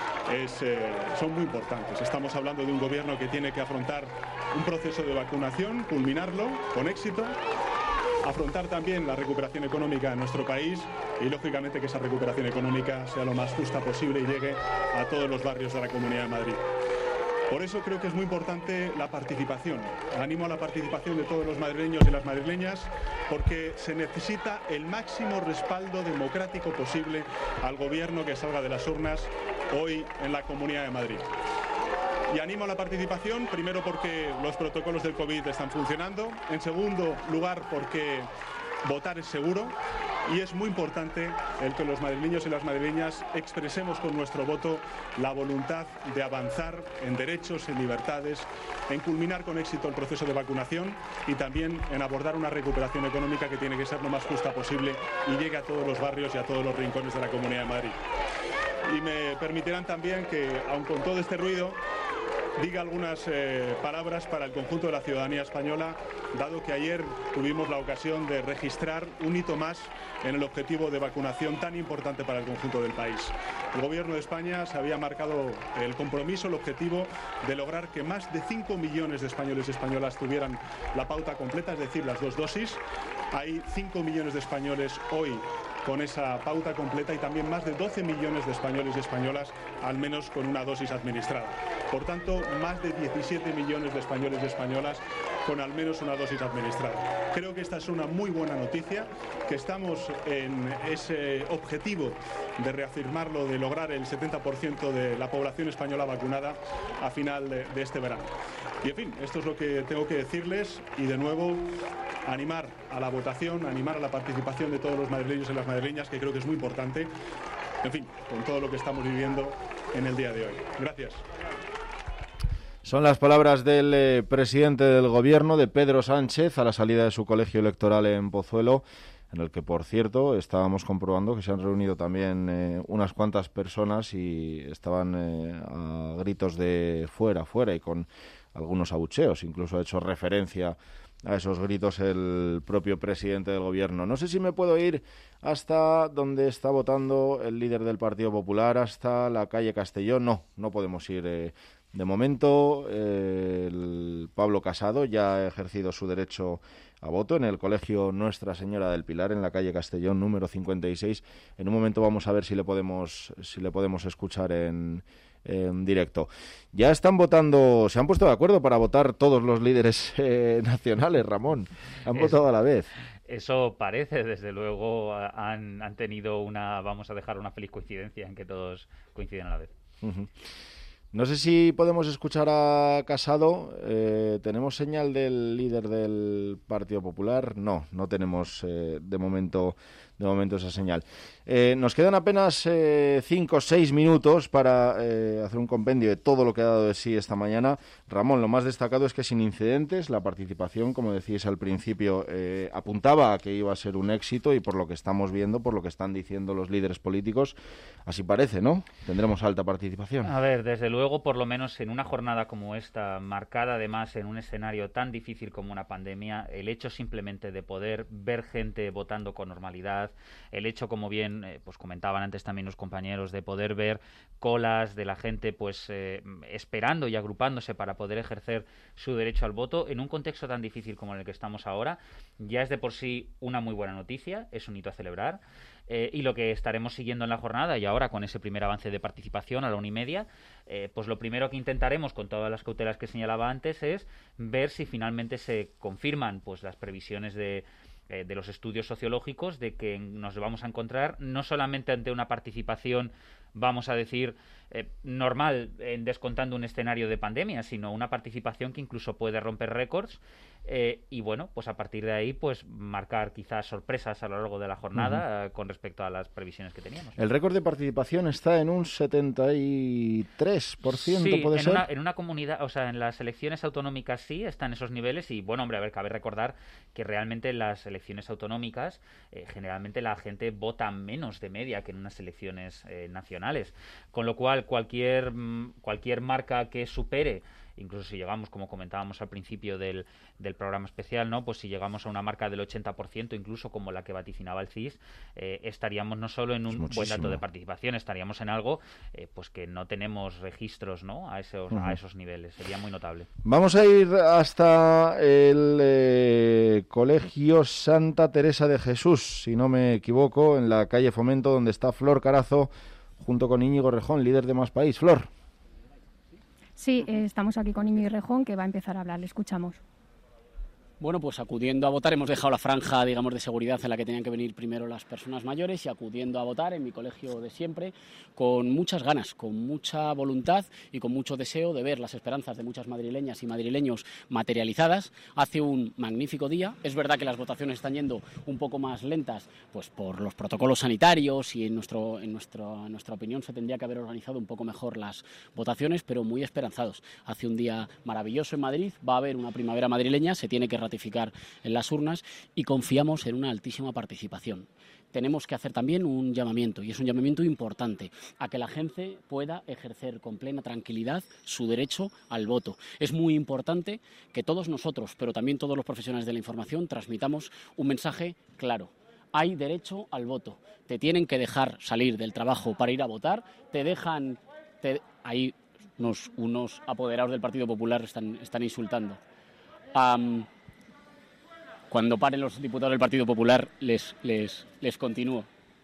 son muy importantes. Estamos hablando de un gobierno que tiene que afrontar un proceso de vacunación, culminarlo con éxito, afrontar también la recuperación económica en nuestro país y lógicamente que esa recuperación económica sea lo más justa posible y llegue a todos los barrios de la Comunidad de Madrid. Por eso creo que es muy importante la participación. Animo a la participación de todos los madrileños y las madrileñas porque se necesita el máximo respaldo democrático posible al gobierno que salga de las urnas hoy en la Comunidad de Madrid. Y animo a la participación, primero porque los protocolos del COVID están funcionando, en segundo lugar porque votar es seguro y es muy importante el que los madrileños y las madrileñas expresemos con nuestro voto la voluntad de avanzar en derechos, en libertades, en culminar con éxito el proceso de vacunación y también en abordar una recuperación económica que tiene que ser lo más justa posible y llegue a todos los barrios y a todos los rincones de la Comunidad de Madrid. Y me permitirán también que, aun con todo este ruido, diga algunas palabras para el conjunto de la ciudadanía española, dado que ayer tuvimos la ocasión de registrar un hito más en el objetivo de vacunación tan importante para el conjunto del país. El Gobierno de España se había marcado el compromiso, el objetivo de lograr que más de 5 millones de españoles y españolas tuvieran la pauta completa, es decir, las 2 dosis. Hay 5 millones de españoles hoy con esa pauta completa y también más de 12 millones de españoles y españolas al menos con una dosis administrada. Por tanto, más de 17 millones de españoles y españolas con al menos una dosis administrada. Creo que esta es una muy buena noticia, que estamos en ese objetivo de reafirmarlo, de lograr el 70% de la población española vacunada a final de este verano. Y en fin, esto es lo que tengo que decirles y de nuevo animar a la votación, animar a la participación de todos los madrileños y las madrileñas, que creo que es muy importante, en fin, con todo lo que estamos viviendo en el día de hoy. Gracias. Son las palabras del presidente del Gobierno, de Pedro Sánchez, a la salida de su colegio electoral en Pozuelo, en el que, por cierto, estábamos comprobando que se han reunido también unas cuantas personas y estaban a gritos de fuera, fuera, y con algunos abucheos. Incluso ha hecho referencia a esos gritos el propio presidente del Gobierno. No sé si me puedo ir hasta donde está votando el líder del Partido Popular, hasta la calle Castellón. No podemos ir. De momento, el Pablo Casado ya ha ejercido su derecho a voto en el colegio Nuestra Señora del Pilar, en la calle Castellón, número 56. En un momento vamos a ver si le podemos escuchar en directo. Ya están votando, se han puesto de acuerdo para votar todos los líderes nacionales, Ramón. Han votado a la vez. Eso parece, desde luego han tenido vamos a dejar una feliz coincidencia en que todos coinciden a la vez. Uh-huh. No sé si podemos escuchar a Casado. ¿Tenemos señal del líder del Partido Popular? No tenemos de momento esa señal. Nos quedan apenas 5 o 6 minutos para hacer un compendio de todo lo que ha dado de sí esta mañana. Ramón, lo más destacado es que sin incidentes, la participación, como decíais al principio, apuntaba a que iba a ser un éxito, y por lo que estamos viendo, por lo que están diciendo los líderes políticos, así parece, ¿no? Tendremos alta participación. A ver, desde luego, por lo menos en una jornada como esta, marcada además en un escenario tan difícil como una pandemia, el hecho simplemente de poder ver gente votando con normalidad, el hecho, como bien pues comentaban antes también los compañeros, de poder ver colas de la gente pues esperando y agrupándose para poder ejercer su derecho al voto en un contexto tan difícil como en el que estamos ahora, ya es de por sí una muy buena noticia, es un hito a celebrar. Y lo que estaremos siguiendo en la jornada, y ahora con ese primer avance de participación a la 1:30, pues lo primero que intentaremos, con todas las cautelas que señalaba antes, es ver si finalmente se confirman pues las previsiones de los estudios sociológicos, de que nos vamos a encontrar no solamente ante una participación, vamos a decir, normal, descontando un escenario de pandemia, sino una participación que incluso puede romper récords, y bueno, pues a partir de ahí pues marcar quizás sorpresas a lo largo de la jornada con respecto a las previsiones que teníamos. El récord de participación está en un 73%, sí, ¿puede ser? En una comunidad, o sea, en las elecciones autonómicas sí están esos niveles, y bueno, hombre, a ver, cabe recordar que realmente en las elecciones autonómicas generalmente la gente vota menos de media que en unas elecciones nacionales, con lo cual cualquier marca que supere, incluso si llegamos, como comentábamos al principio del programa especial, ¿no? Pues si llegamos a una marca del 80%, incluso como la que vaticinaba el CIS, estaríamos no solo en un buen dato de participación, estaríamos en algo pues que no tenemos registros, ¿no? a esos niveles. Sería muy notable. Vamos a ir hasta el Colegio Santa Teresa de Jesús, si no me equivoco, en la calle Fomento, donde está Flor Carazo, junto con Íñigo Rejón, líder de Más País. Flor. Sí, estamos aquí con Íñigo Rejón, que va a empezar a hablar. Le escuchamos. Bueno, pues acudiendo a votar, hemos dejado la franja, digamos, de seguridad en la que tenían que venir primero las personas mayores, y acudiendo a votar en mi colegio de siempre, con muchas ganas, con mucha voluntad y con mucho deseo de ver las esperanzas de muchas madrileñas y madrileños materializadas. Hace un magnífico día. Es verdad que las votaciones están yendo un poco más lentas, pues por los protocolos sanitarios, y en nuestra opinión se tendría que haber organizado un poco mejor las votaciones, pero muy esperanzados. Hace un día maravilloso en Madrid, va a haber una primavera madrileña, se tiene que ratificar en las urnas, y confiamos en una altísima participación. Tenemos que hacer también un llamamiento, y es un llamamiento importante, a que la gente pueda ejercer con plena tranquilidad su derecho al voto. Es muy importante que todos nosotros, pero también todos los profesionales de la información, transmitamos un mensaje claro. Hay derecho al voto. Te tienen que dejar salir del trabajo para ir a votar, ahí unos apoderados del Partido Popular están insultando. Cuando paren los diputados del Partido Popular les continúo.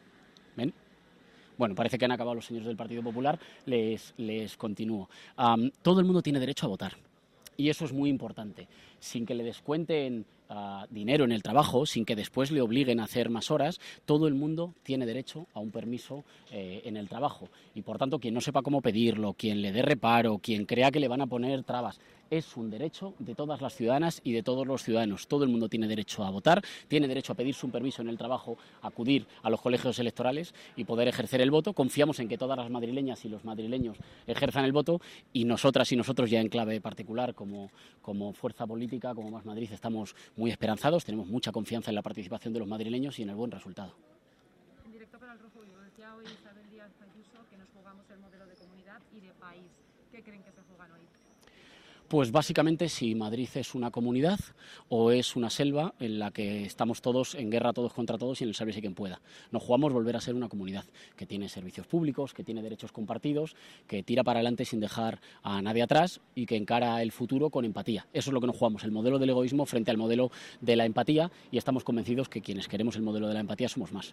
Bueno, parece que han acabado los señores del Partido Popular, les continúo. Todo el mundo tiene derecho a votar. Y eso es muy importante, sin que le descuenten dinero en el trabajo, sin que después le obliguen a hacer más horas. Todo el mundo tiene derecho a un permiso en el trabajo. Y por tanto, quien no sepa cómo pedirlo, quien le dé reparo, quien crea que le van a poner trabas, es un derecho de todas las ciudadanas y de todos los ciudadanos. Todo el mundo tiene derecho a votar, tiene derecho a pedirse un permiso en el trabajo, acudir a los colegios electorales y poder ejercer el voto. Confiamos en que todas las madrileñas y los madrileños ejerzan el voto, y nosotras y nosotros, ya en clave particular, como fuerza política, como Más Madrid, estamos muy esperanzados, tenemos mucha confianza en la participación de los madrileños y en el buen resultado. En directo para el Rojo Vivo, decía hoy Isabel Díaz Ayuso que nos jugamos el modelo de comunidad y de país. ¿Qué creen que se juegan hoy? Pues básicamente si Madrid es una comunidad o es una selva en la que estamos todos en guerra, todos contra todos, y en el sálvese quien pueda. Nos jugamos volver a ser una comunidad que tiene servicios públicos, que tiene derechos compartidos, que tira para adelante sin dejar a nadie atrás y que encara el futuro con empatía. Eso es lo que nos jugamos, el modelo del egoísmo frente al modelo de la empatía, y estamos convencidos que quienes queremos el modelo de la empatía somos más.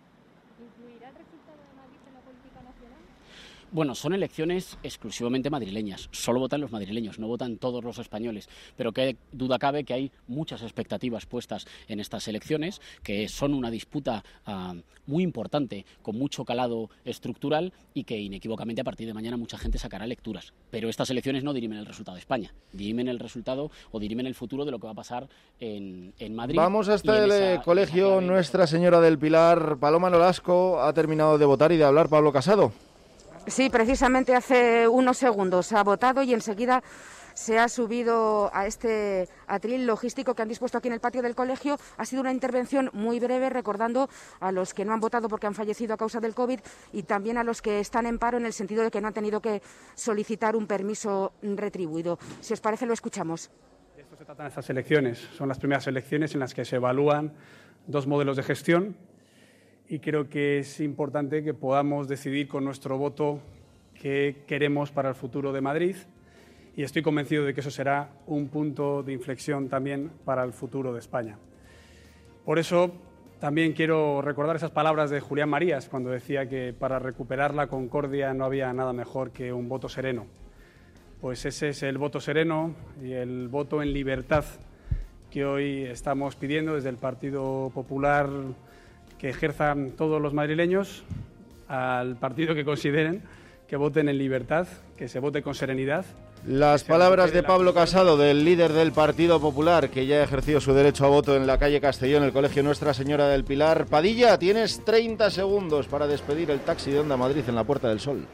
Bueno, son elecciones exclusivamente madrileñas, solo votan los madrileños, no votan todos los españoles, pero qué duda cabe que hay muchas expectativas puestas en estas elecciones, que son una disputa muy importante, con mucho calado estructural, y que inequívocamente a partir de mañana mucha gente sacará lecturas. Pero estas elecciones no dirimen el resultado de España, dirimen el resultado o dirimen el futuro de lo que va a pasar en Madrid. Vamos hasta el colegio Nuestra Señora del Pilar. Paloma Nolasco ha terminado de votar y de hablar Pablo Casado. Sí, precisamente hace unos segundos ha votado y enseguida se ha subido a este atril logístico que han dispuesto aquí en el patio del colegio. Ha sido una intervención muy breve, recordando a los que no han votado porque han fallecido a causa del COVID y también a los que están en paro en el sentido de que no han tenido que solicitar un permiso retribuido. Si os parece, lo escuchamos. De esto se tratan estas elecciones. Son las primeras elecciones en las que se evalúan dos modelos de gestión. Y creo que es importante que podamos decidir con nuestro voto qué queremos para el futuro de Madrid, y estoy convencido de que eso será un punto de inflexión también para el futuro de España. Por eso también quiero recordar esas palabras de Julián Marías cuando decía que para recuperar la concordia no había nada mejor que un voto sereno. Pues ese es el voto sereno y el voto en libertad que hoy estamos pidiendo desde el Partido Popular, que ejerzan todos los madrileños, al partido que consideren, que voten en libertad, que se vote con serenidad. Las palabras de Pablo Casado, del líder del Partido Popular, que ya ha ejercido su derecho a voto en la calle Castellón, en el colegio Nuestra Señora del Pilar. Padilla, tienes 30 segundos para despedir el taxi de Onda Madrid en la Puerta del Sol.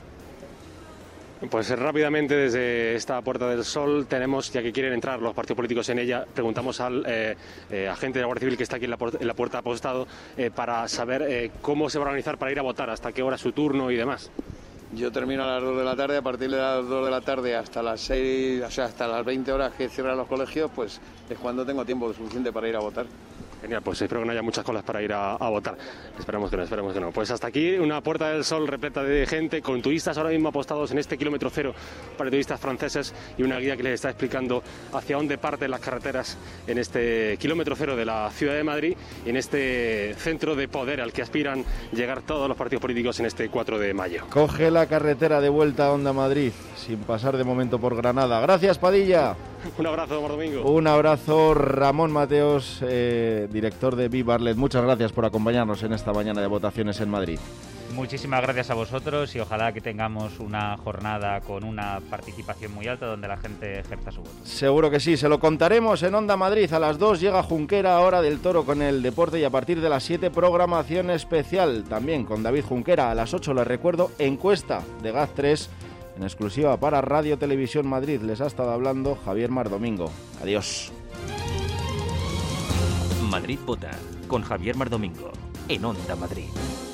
Pues rápidamente desde esta Puerta del Sol tenemos, ya que quieren entrar los partidos políticos en ella, preguntamos al agente de la Guardia Civil que está aquí en la puerta apostado para saber cómo se va a organizar para ir a votar, hasta qué hora es su turno y demás. Yo termino a las 2 de la tarde, a partir de las 2 de la tarde hasta las 6, o sea, hasta las 20 horas que cierran los colegios, pues es cuando tengo tiempo suficiente para ir a votar. Genial, pues espero que no haya muchas colas para ir a votar. Esperemos que no. Pues hasta aquí una Puerta del Sol repleta de gente, con turistas ahora mismo apostados en este kilómetro cero para turistas franceses, y una guía que les está explicando hacia dónde parten las carreteras en este kilómetro cero de la ciudad de Madrid, y en este centro de poder al que aspiran llegar todos los partidos políticos en este 4 de mayo. Coge la carretera de vuelta a Onda Madrid, sin pasar de momento por Granada. Gracias, Padilla. Un abrazo, Mar Domingo. Un abrazo, Ramón Mateos, director de Vivarlet. Muchas gracias por acompañarnos en esta mañana de votaciones en Madrid. Muchísimas gracias a vosotros y ojalá que tengamos una jornada con una participación muy alta donde la gente ejerza su voto. Seguro que sí, se lo contaremos en Onda Madrid. A las 2 llega Junquera, Hora del Toro con el deporte, y a partir de las 7 programación especial también con David Junquera. A las 8, les recuerdo, encuesta de GAZ3 en exclusiva para Radio Televisión Madrid. Les ha estado hablando Javier Mar Domingo. Adiós. Madrid Vota con Javier Mar Domingo en Onda Madrid.